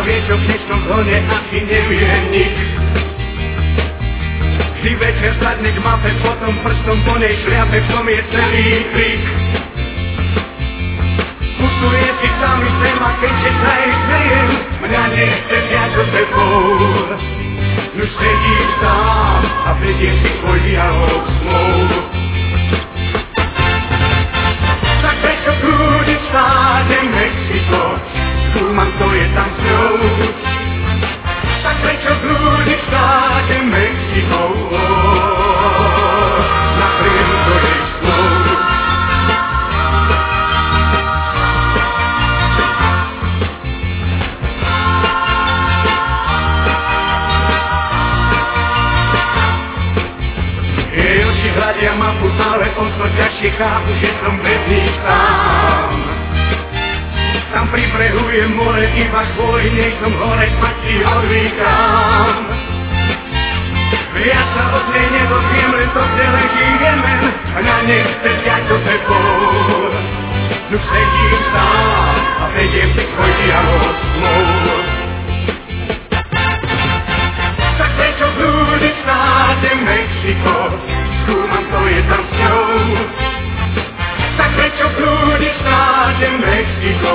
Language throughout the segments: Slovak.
vie, čo v dnešnom klone asi nevie nik. Vždy večer sadne k mape, potom prstom po nej šliape, v tom je celý trik. Putuje si sami sem a keďže sa jej smejem, mňa nechce viac so sebou. Nuž sedím sám a vediem si svoj dialog smov. Tak prečo blúdiť v štáte Mexiko, skúmam, kto je tam s ňou. Tak prečo blúdiť v štáte Mexiko, napriem do jej slov. Jej oči hľadia mapu, ale o to ťažšie chápu, že som bez nich sám. Tam pri brehu je more, iba kvôli nej som hore, spať si odvykám. Viac sa od nej nedozviem, len to, kde leží Jemen, mňa nechce vziať do sebou. Nuž sedím sám a vediem si svoj dialog smov. Tak prečo blúdiť v štáte Mexiko, skúmam, kto je tam s ňou. Tak prečo blúdiť v štáte Mexiko,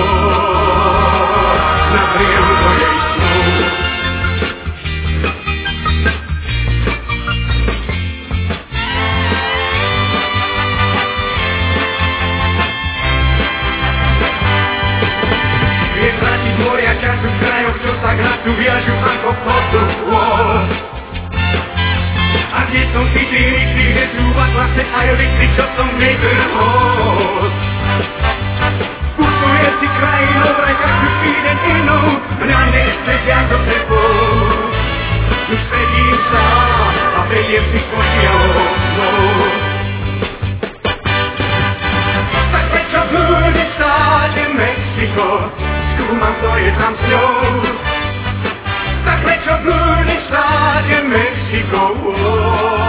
napriem do jej snov. Vie stratiť moria času v krajoch, čo sa gracu viažu ako fotokôl. A kde som si tí rýchli, kde sú vás vlastne aj listy, čo som vytrhol. Putuje si krajinou, vraj každú týden inou, mňa nechce viac so sebou. Už sedím sám a vediem si svoj dialog smov. Tak prečo blúdiť v štáte Mexiko, skúmam, kto je tam s ňou. Tak prečo blúdiť v štáte Mexiko,